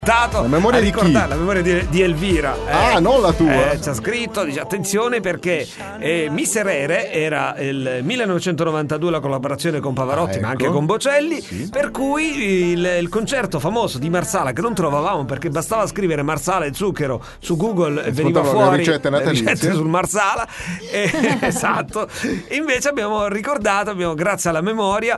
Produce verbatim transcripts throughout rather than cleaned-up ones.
La memoria di chi? La memoria di, di Elvira. Eh, ah, non la tua. Eh, ci ha scritto, dice attenzione perché eh, Miserere era il millenovecentonovantadue la collaborazione con Pavarotti, ah, ecco. ma anche con Bocelli, sì. per cui il, il concerto famoso di Marsala che non trovavamo perché bastava scrivere Marsala e zucchero su Google e veniva fuori le ricette natalizie, le ricette sul Marsala. Eh, esatto. E invece abbiamo ricordato, abbiamo, grazie alla memoria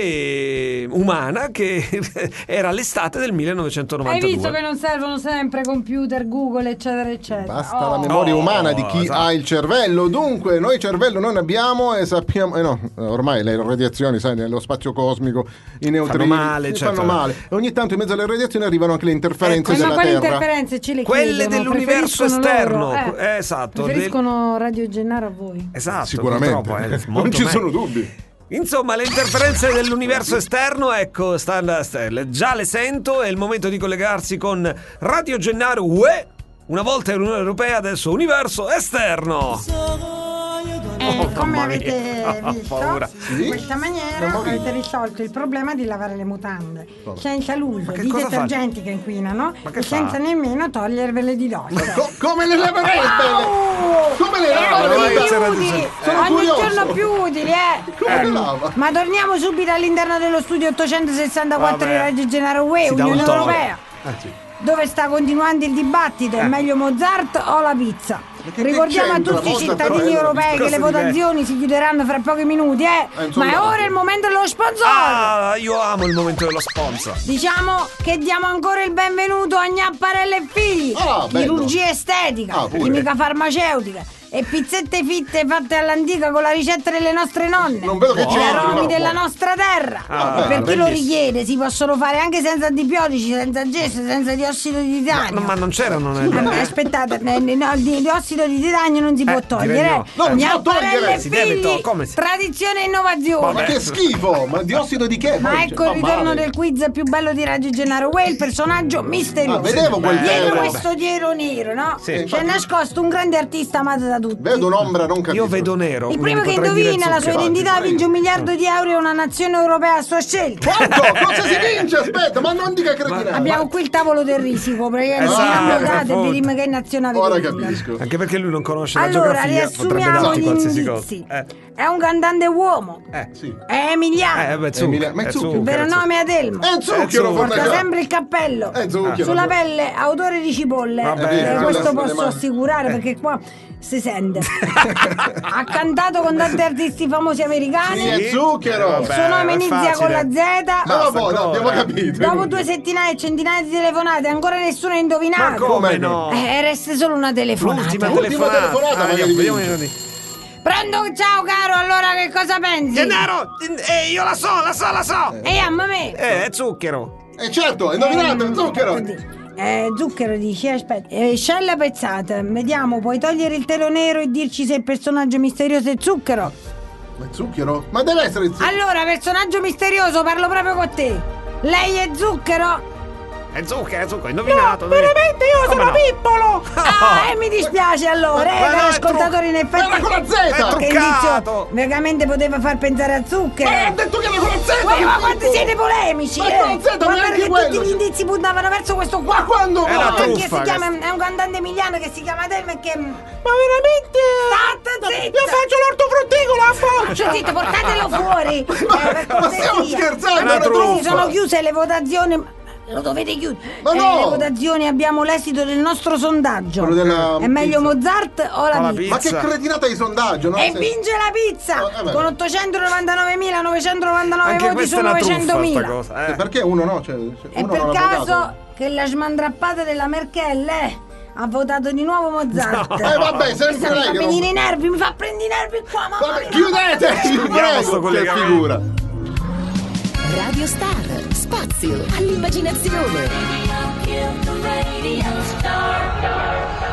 che, umana, che era l'estate del millenovecentonovantadue. Hai visto che non servono sempre computer, Google, eccetera, eccetera. Basta oh. la memoria oh, umana di chi esatto. ha il cervello. Dunque, noi cervello non abbiamo e sappiamo. Eh no, ormai le radiazioni, sai, nello spazio cosmico, i neutrini fanno male, fanno certo. male. E ogni tanto in mezzo alle radiazioni arrivano anche le interferenze ecco, della ma quali Terra. interferenze ce le Quelle chiedono? dell'universo esterno. Eh. Eh, esatto. Preferiscono Radio Gennaro a voi. Esatto. Sicuramente. Eh, non ci meglio. sono dubbi. Insomma, le interferenze dell'universo esterno, ecco, stanno, stanno, già le sento. È il momento di collegarsi con Radio Gennaro U E. Una volta era Unione Europea, adesso universo esterno. Eh, oh, come avete mia. visto, sì? in questa maniera avete risolto il problema di lavare le mutande oh. senza l'uso di cosa detergenti fa? Che inquinano e fa? senza nemmeno togliervele di dosso. Co- come le laverebbe? Oh! Come le lava? utili? Ogni giorno più utili, eh! Come le lava? Ma torniamo subito all'interno dello studio ottocentosessantaquattro Vabbè. di Radio Gennaro U E, Si Unione Europea. Ah, sì. Dove sta continuando il dibattito, è meglio Mozart o la pizza? Ricordiamo a tutti i cittadini europei che le votazioni si chiuderanno fra pochi minuti, eh? Eh, Ma è ora il momento dello sponsor! Ah, io amo il momento dello sponsor. Diciamo che diamo ancora il benvenuto a Gnapparella e Figli, Ah, bello. chirurgia estetica, Ah, pure. chimica farmaceutica e pizzette fitte fatte all'antica con la ricetta delle nostre nonne. Non vedo che Gli c'entri, aromi ma- della nostra terra. Ah, e per chi lo bellissimo. richiede si possono fare anche senza antibiotici, senza gesso, senza diossido di titanio. No, ma non c'erano nel... Eh, beh, aspettate, eh, no, il di- diossido di titanio non si può Eh, togliere. direi no. No, non si può Gnapparella togliere. e Si deve Figli, to- come si- tradizione e innovazione. Ma che schifo! Ma diossido di che? Ma Poi ecco fa il ritorno male. del quiz più bello di Radio Gennaro U E, il personaggio misterioso. Ah, vedevo quel Dietro vero. questo dietro nero, no? Sì. C'è Infatti- nascosto un grande artista amato da tutti. Vedo un'ombra non capita. Io vedo nero. Il primo che potrei dire indovina la sua zucchero. identità vince un miliardo di euro e una nazione europea a sua scelta. Quanto? Cosa si vince? Aspetta, ma non dica cretinate. Abbiamo qui il tavolo del risico, praticamente Esatto, esatto, date e appunto. vi dimme che nazione avete. Ora vinto. capisco. Anche perché lui non conosce la Allora, geografia, potrebbe riassumiamo darti gli qualsiasi indizi. cosa. Eh, È un cantante uomo. eh. Sì. È emiliano. Eh, beh, zucchero. Emilia- ma è è zucchero. Il vero zucchero. nome è Adelmo. È zucchero, zucchero. Porta porca- sempre il cappello. È zucchero. Sulla pelle, autore di cipolle. Vabbè, Eh, eh, questo le posso mani. assicurare perché qua si sente. Ha cantato con tanti artisti famosi americani. Sì, è zucchero. Il suo nome è inizia con la facile. Z. Ma vabbè, ancora. abbiamo capito. Dopo due settimane e centinaia di telefonate, ancora nessuno ha indovinato. Ma come Come no? Eh, resta solo una telefonata. L'ultima L'ultima telefonata. telefonata, Ah, magari vediamo, vince. vediamo. Pronto, ciao caro, allora che cosa pensi? Gennaro, eh, io la so, la so, la so. E a me. Eh, è zucchero. Eh certo, è indovinato, è zucchero. Eh, zucchero dici, aspetta. Eh, scella pezzata, vediamo, puoi togliere il telo nero e dirci se il personaggio misterioso è zucchero? Ma è zucchero? Ma deve essere zucchero. Allora, personaggio misterioso, parlo proprio con te. Lei è zucchero? È zucchero, è zucchero, indovinato. No, veramente io Come sono no? Pippolo! Ah, e mi dispiace allora, eh, Ma no, caro è ascoltatore, in effetti Era con la Z! È che truccato. indizio veramente poteva far pensare a zucchero. Ma ha detto che era con la Z! Ma, ma quanto siete polemici, Ma eh? con la Z, ma Guardate neanche che quello. tutti gli indizi puntavano verso questo qua. Ma quando È una mai? truffa. Che si chiama, questa. è un cantante emiliano che si chiama Adelmo e che... Ma veramente? State zitta! Io faccio l'ortofrutticolo a Foggia! Zitto, portatelo fuori! Ma- Eh, per ma stiamo cortesia. scherzando, è una Eh, truffa. Sono chiuse le votazioni. Lo dovete chiudere. Ma Eh, no! le votazioni, abbiamo l'esito del nostro sondaggio. Quello della È meglio pizza. Mozart o la O la pizza? Ma che Pizza. cretinata di sondaggio, no? E Se- vince la pizza Oh, eh beh. con ottocentonovantanovemilanovecentronovantanove Anche voti questa su è una truffa, sta novecentomila. cosa. Eh, Eh. Perché uno no? Cioè, E uno per non ha caso votato. che la smandrappata della Merkel eh, ha votato di nuovo Mozart. Eh vabbè, sempre Mi lei fa che venire non... i nervi, mi fa prendere i nervi qua, mamma Vabbè, mia. chiudete! Vi Chiudiamo sto prego, che collegamento. figura. Radio Star, spazio all'immaginazione. Radio Star.